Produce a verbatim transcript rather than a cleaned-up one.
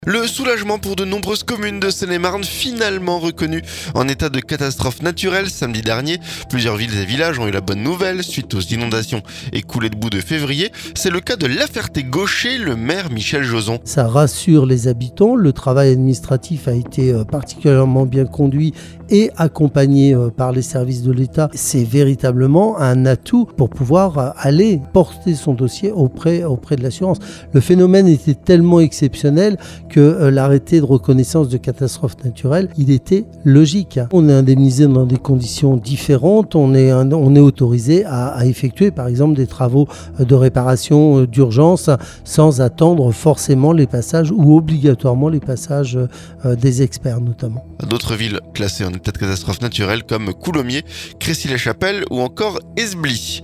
Le soulagement pour de nombreuses communes de Seine-et-Marne, finalement reconnues en état de catastrophe naturelle samedi dernier. Plusieurs villes et villages ont eu la bonne nouvelle suite aux inondations écoulées de bout de février. C'est le cas de La Ferté-Gaucher, le maire Michel Joson. Ça rassure les habitants, le travail administratif a été particulièrement bien conduit et accompagné par les services de l'État. C'est véritablement un atout pour pouvoir aller porter son dossier auprès, auprès de l'assurance. Le phénomène était tellement exceptionnel que l'arrêté de reconnaissance de catastrophe naturelle, il était logique. On est indemnisé dans des conditions différentes, on est, on est autorisé à, à effectuer par exemple des travaux de réparation d'urgence sans attendre forcément les passages ou obligatoirement les passages des experts notamment. D'autres villes classées en état de catastrophe naturelle comme Coulommiers, Crécy-la-Chapelle ou encore Esbly.